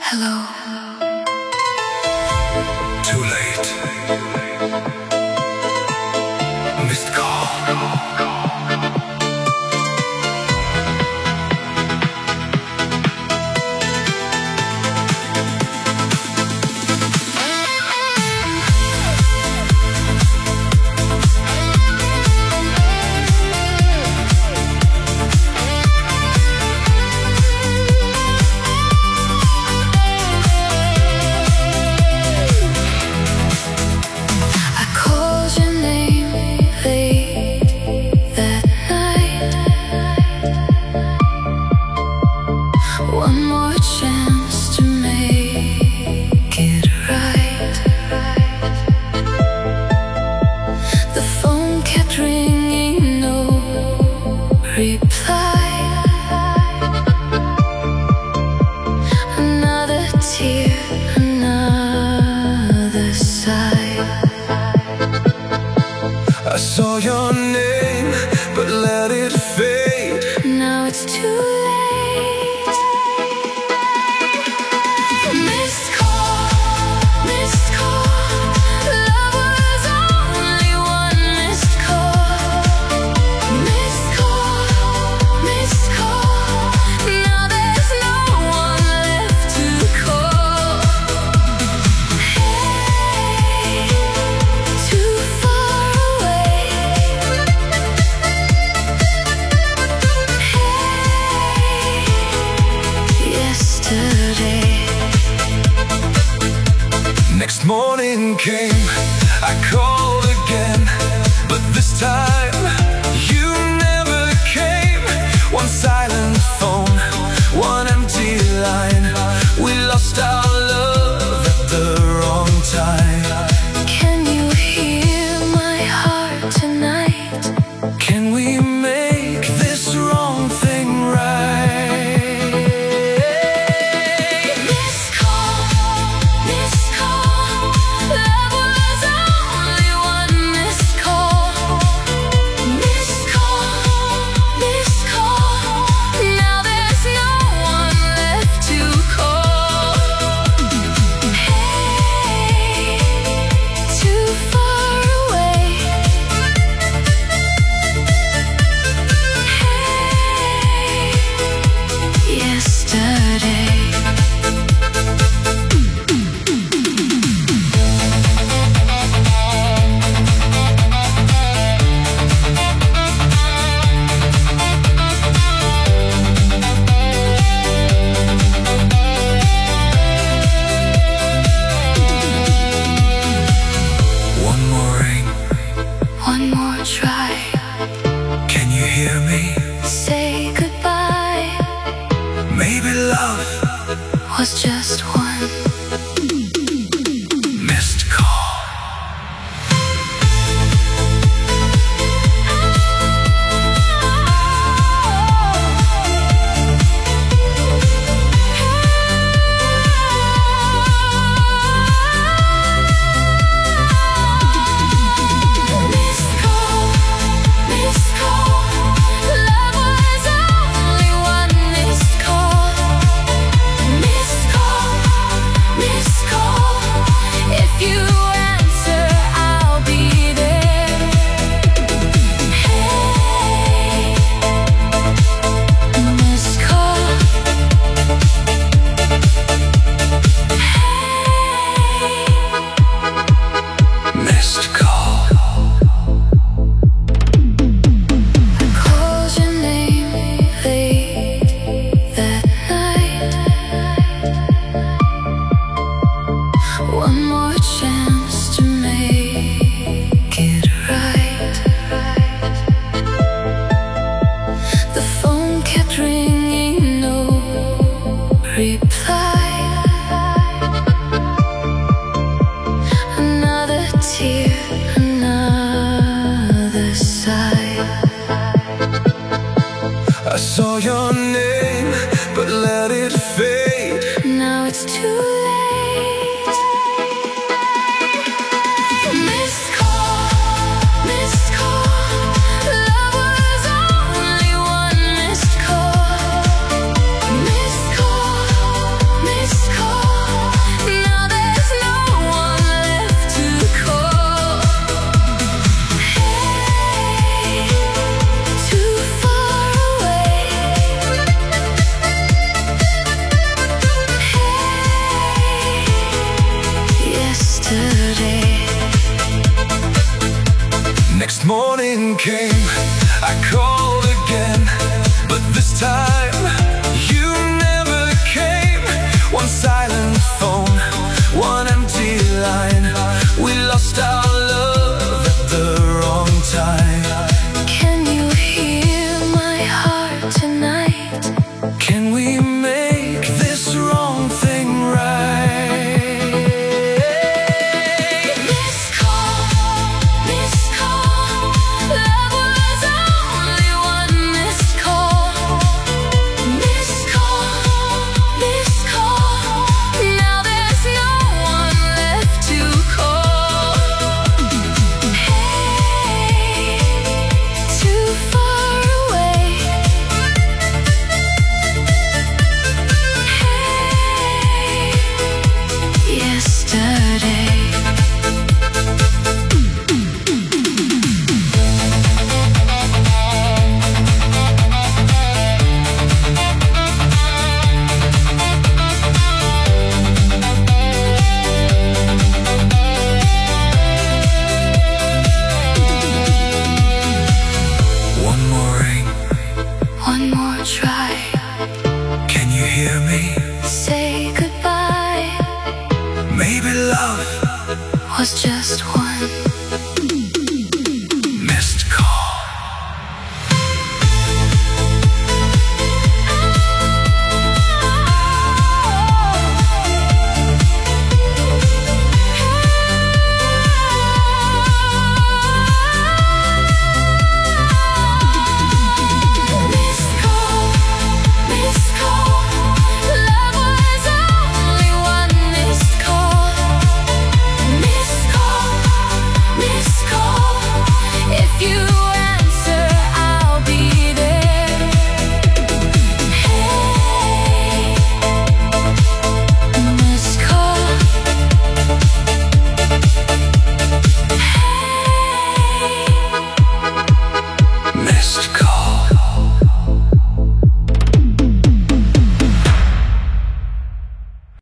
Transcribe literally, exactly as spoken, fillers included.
Hello. Too late. Missed call. One more chance to make it right. The phone kept ringing, no reply. Another tear, another sigh. I saw your name, but let it fade. Now it's too late. Missed call, missed call. Love was only one missed call. Missed call, missed call. Now there's no one left to call. Hey, too far away. Hey, yesterday. Next morning came, I called again, but this time you never came. One silent phone, one empty line. We lost our love at the wrong time. Can you hear my heart tonight? Can we make this wrong thing right? Missed call, missed call. Love was only one missed call. Missed call, missed call. Now there's no one left to call. Hey, too far away. Hey, yesterday. One more ring, One more try. can you hear me? Say goodbye. Maybe love Was just one missed call. missed call, missed call. Love was only one missed call. Missed call, hear me say goodbye? Maybe love Was just one